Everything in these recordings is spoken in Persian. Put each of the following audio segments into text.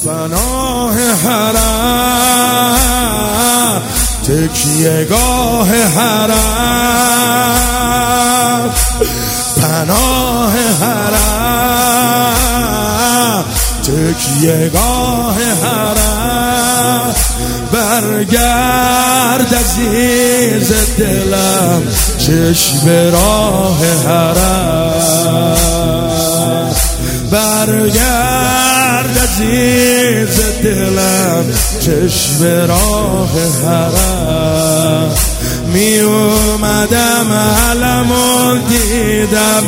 پناه حرم، تکیهگاه حرم، پناه حرم، تکیهگاه حرم. برگرد عزیز دلم، چشم راه حرم. برگرد عزیز دلم، چشم راه حرم. می اومدم علمو دیدم،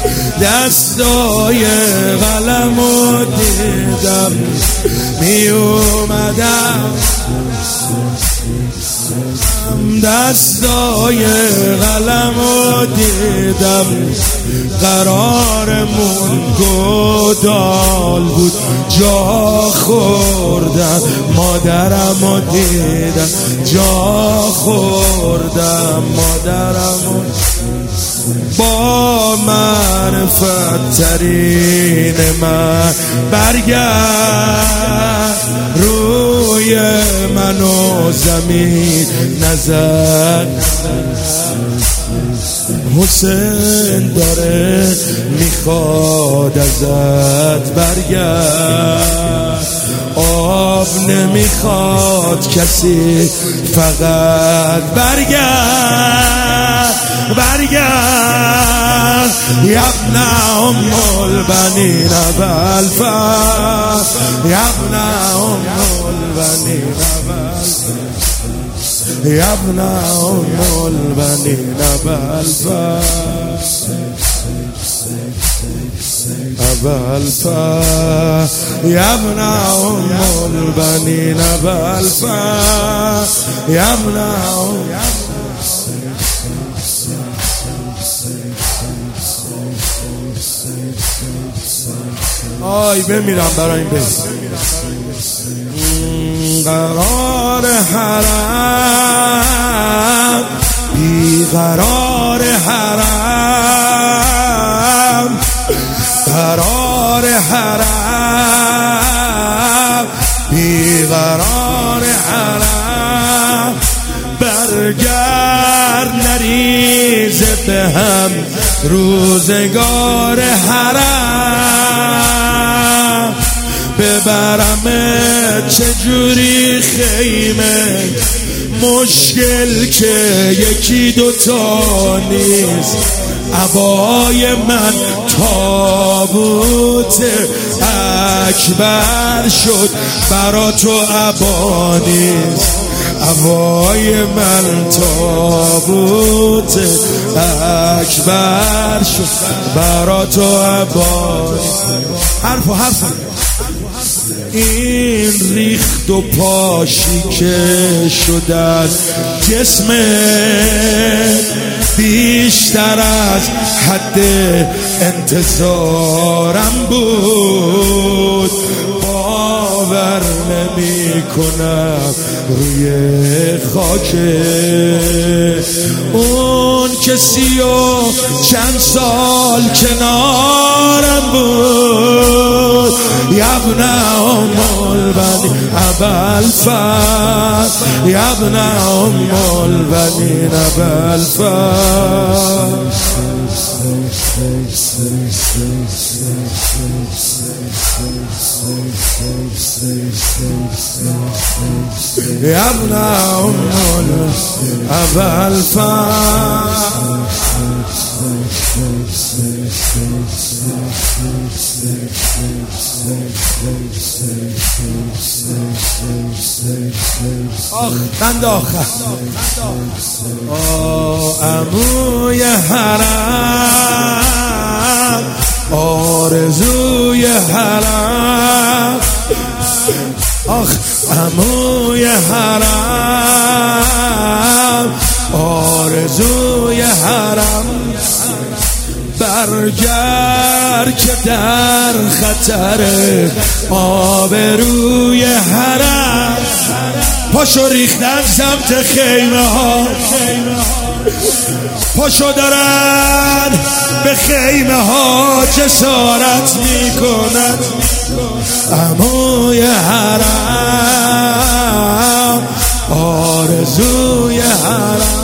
دستای قلمو دیدم. می اومدم دستای قلمو دیدم. قرارمون گودال بود، جا خوردم. مادرمو دیدم، جا خوردم. مادرمو با معرفت ترین من برگرد، روی منو زمین نزد. حسین داره میخواد ازت برگرد، آب نمیخواد کسی، فقط برگرد. برگرد یا ابن ام البنین ابوالفضل، یا ابن ام البنین ابوالفضل، یا ابن ام البنین ابوالفضل، ابوالفضل، یا ابن ام البنین ابوالفضل، یا ابن ام. آی بمیرم برای این بیت. قرار حرم، بیقرار حرم، قرار حرم، بیقرار حرم. برگرد نریزه به هم روزگار حرم. ببرم چجوری خیمه، مشکل که یکی دوتا نیست. عبای من تابوت اکبر شد، برا تو عبا نیست. عبای من تابوت اکبر شد، برا تو عبا نیست. حرف این ریخت و پاشی که شد از جسم، بیشتر از حد انتظارم بود. باور نمی کنم روی خاک اون کسی و چند سال کنارم بود. یا ابن ام البنین ابوالفضل، یا ابن ام البنین ابوالفضل. یا ابن ام ابوالفضل. آخ قند آخر، عموی حرم، آرزوی حرم. آخ عموی حرم، آرزوی حرم. برگرد که در خطر آبروی حرم. پاشو ریختن سمت خیمه ها، پاشو دارن به خیمه ها جسارت میکنن. عموی حرم آرزوی حرم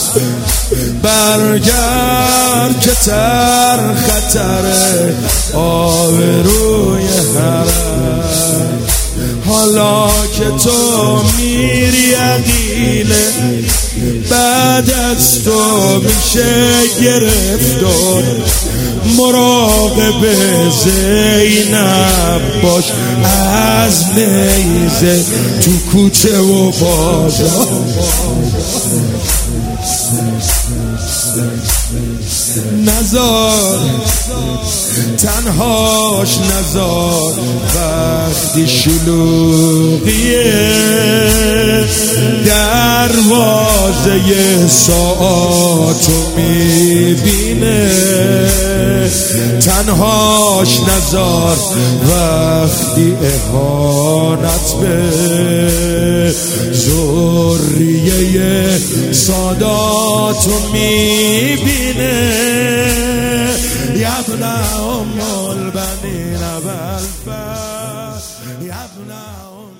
برگرد که تر خطر آبروی حرم حالا که تو میری عقیله بعد از تو میشه گرفتار مراقب زینب باش از نیزه تو کوچه و بازار نزار تنهاش نزار وقتی شلوغیه دروازه ساعتو میبینه تنهاش نزار وقتی اهانت به ذریه ساداتو میبینه یبن ام البنین والفا یبن